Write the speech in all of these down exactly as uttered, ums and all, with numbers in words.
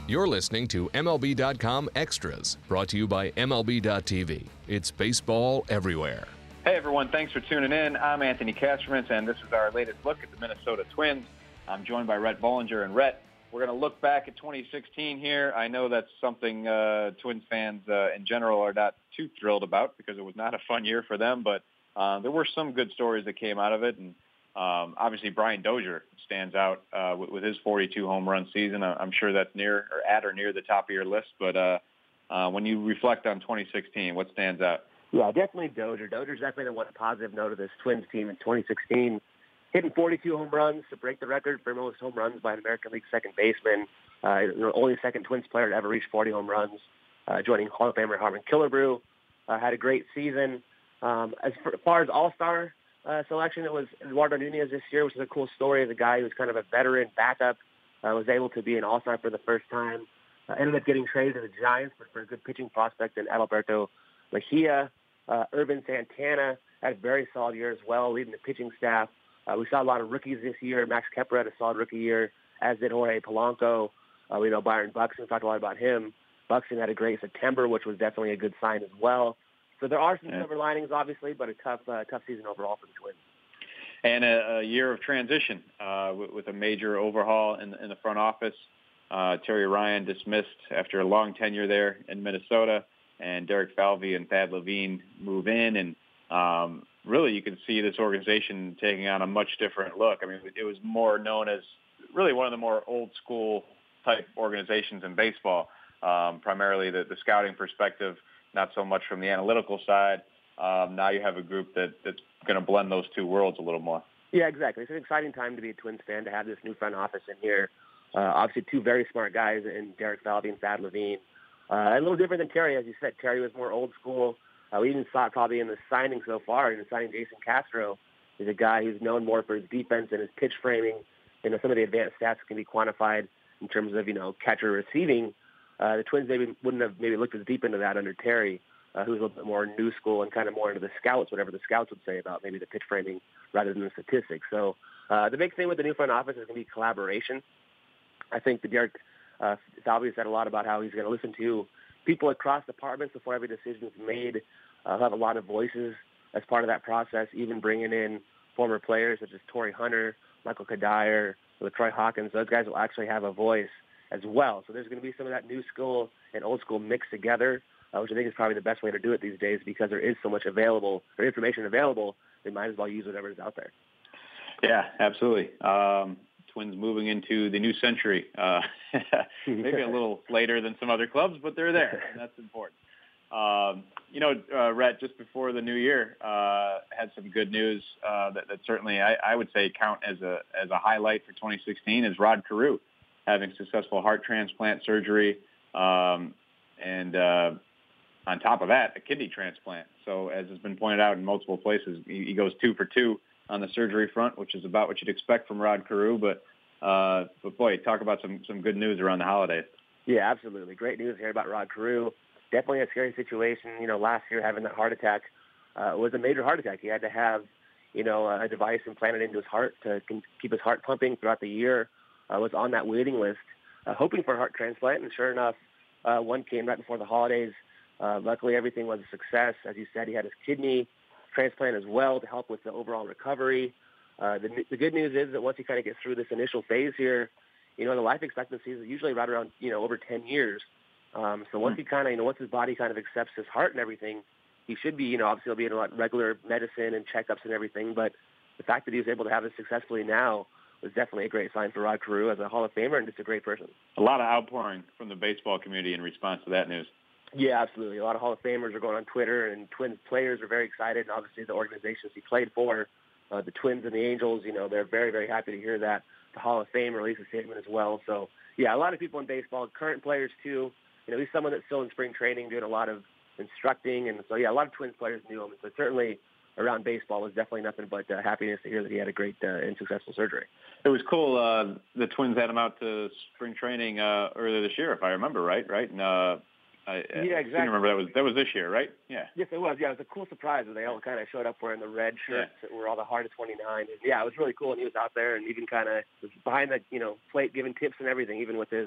You're listening to M L B dot com Extras, brought to you by M L B dot T V. It's baseball everywhere. Hey everyone, thanks for tuning in. I'm Anthony Castrovince, and this is our latest look at the Minnesota Twins. I'm joined by Rhett Bollinger, and Rhett, we're going to look back at twenty sixteen here. I know that's something uh, Twins fans uh, in general are not too thrilled about because it was not a fun year for them, but uh, there were some good stories that came out of it, and um, obviously Brian Dozier stands out uh, with, with his forty-two home run season. I'm sure that's near or at or near the top of your list, but uh, uh, when you reflect on twenty sixteen, what stands out? Yeah, definitely Dozier. Dozier's definitely the one positive note of this Twins team in twenty sixteen. Hitting forty-two home runs to break the record for most home runs by an American League second baseman. Uh, the only second Twins player to ever reach forty home runs. Uh, joining Hall of Famer Harmon Killebrew. Uh, had a great season. Um, as far as All-Star uh, selection, it was Eduardo Nunez this year, which is a cool story. As a guy who's kind of a veteran backup, uh, was able to be an All-Star for the first time. Uh, ended up getting traded to the Giants for, for a good pitching prospect in Adalberto Mejia. Uh, Urban Santana had a very solid year as well, leading the pitching staff. Uh, we saw a lot of rookies this year. Max Kepler had a solid rookie year, as did Jorge Polanco. Uh, we know Byron Buxton. We talked a lot about him. Buxton had a great September, which was definitely a good sign as well. So there are some yeah. silver linings, obviously, but a tough, uh, tough season overall for the Twins. And a, a year of transition uh, with, with a major overhaul in, in the front office. Uh, Terry Ryan dismissed after a long tenure there in Minnesota, and Derek Falvey and Thad Levine move in, and um, really you can see this organization taking on a much different look. I mean, it was more known as really one of the more old-school type organizations in baseball, um, primarily the, the scouting perspective, not so much from the analytical side. Um, now you have a group that, that's going to blend those two worlds a little more. Yeah, exactly. It's an exciting time to be a Twins fan, to have this new front office in here. Uh, obviously, two very smart guys in Derek Falvey and Thad Levine. Uh, a little different than Terry, as you said. Terry was more old school. Uh, we even saw it probably in the signing so far, in the signing Jason Castro. He's a guy who's known more for his defense and his pitch framing. You know, some of the advanced stats can be quantified in terms of, you know, catcher receiving. Uh, the Twins maybe wouldn't have maybe looked as deep into that under Terry, uh, who's a little bit more new school and kind of more into the scouts, whatever the scouts would say about maybe the pitch framing rather than the statistics. So uh, the big thing with the new front office is going to be collaboration. I think the Derek uh, Falvey said a lot about how he's going to listen to people across departments before every decision is made. Uh, have a lot of voices as part of that process, even bringing in former players such as Torrey Hunter, Michael Kadire, LaTroy Hawkins. Those guys will actually have a voice as well. So there's going to be some of that new school and old school mixed together, uh, which I think is probably the best way to do it these days, because there is so much available, or information available, they might as well use whatever is out there. Yeah, absolutely. Um, Twins moving into the new century, uh, maybe a little later than some other clubs, but they're there, and that's important. Um, you know, uh, Rhett, just before the new year, uh, had some good news uh, that, that certainly I, I would say count as a as a highlight for twenty sixteen is Rod Carew having successful heart transplant surgery, um, and uh, on top of that, a kidney transplant. So as has been pointed out in multiple places, he, he goes two for two on the surgery front, which is about what you'd expect from Rod Carew. But, uh, but boy, talk about some, some good news around the holidays. Yeah, absolutely. Great news here about Rod Carew. Definitely a scary situation. You know, last year having that heart attack uh, was a major heart attack. He had to have, you know, a device implanted into his heart to keep his heart pumping throughout the year. Uh, was on that waiting list, uh, hoping for a heart transplant, and sure enough, uh, one came right before the holidays. Uh, luckily, everything was a success. As you said, he had his kidney transplant as well to help with the overall recovery. Uh, the, the good news is that once he kind of gets through this initial phase here, you know, the life expectancy is usually right around, you know, over ten years. Um, so once he kind of, you know, once his body kind of accepts his heart and everything, he should be, you know, obviously he'll be in a lot of regular medicine and checkups and everything. But the fact that he was able to have this successfully now was definitely a great sign for Rod Carew as a Hall of Famer and just a great person. A lot of outpouring from the baseball community in response to that news. Yeah, absolutely. A lot of Hall of Famers are going on Twitter, and Twins players are very excited. And obviously the organizations he played for, uh, the Twins and the Angels, you know, they're very, very happy to hear that. The Hall of Fame released a statement as well. So, yeah, a lot of people in baseball, current players too. You know, he's someone that's still in spring training doing a lot of instructing. And so, yeah, a lot of Twins players knew him. So certainly around baseball was definitely nothing but uh, happiness to hear that he had a great uh, and successful surgery. It was cool. Uh, the Twins had him out to spring training uh, earlier this year, if I remember right, right? And, uh, I, yeah, exactly. I remember that was that was this year, right? Yeah. Yes, it was. Yeah, it was a cool surprise. They all kind of showed up wearing the red shirts yeah. that were all the Heart of twenty-nine. And, yeah, it was really cool. And he was out there and even kind of was behind the, you know, plate giving tips and everything, even with his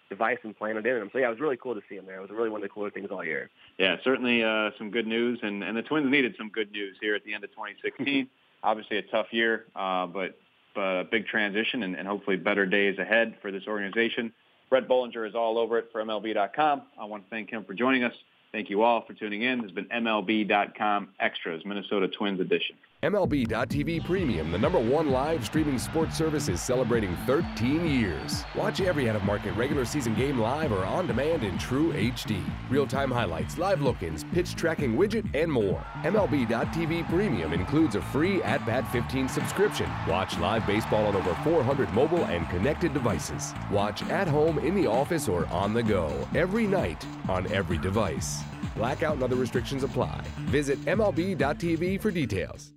device and playing it in them. So, yeah, it was really cool to see him there. It was really one of the cooler things all year. Yeah, certainly uh, some good news, and, and the Twins needed some good news here at the end of twenty sixteen. Obviously a tough year, uh, but, but a big transition and, and hopefully better days ahead for this organization. Brett Bollinger is all over it for M L B dot com. I want to thank him for joining us. Thank you all for tuning in. This has been M L B dot com Extras, Minnesota Twins edition. M L B dot T V Premium, the number one live streaming sports service, is celebrating thirteen years. Watch every out-of-market regular season game live or on demand in true H D. Real-time highlights, live look-ins, pitch tracking widget, and more. M L B dot T V Premium includes a free At Bat fifteen subscription. Watch live baseball on over four hundred mobile and connected devices. Watch at home, in the office, or on the go every night on every device. Blackout and other restrictions apply. Visit M L B dot T V for details.